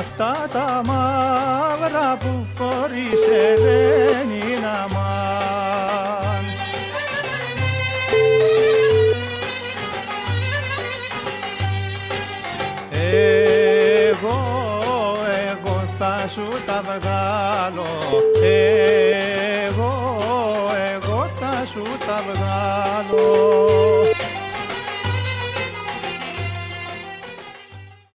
Αυτά τα μαύρα που φορείσαι δεν είναι αμάν. Εγώ θα σου τα βγάλω, εγώ θα σου τα βγάλω.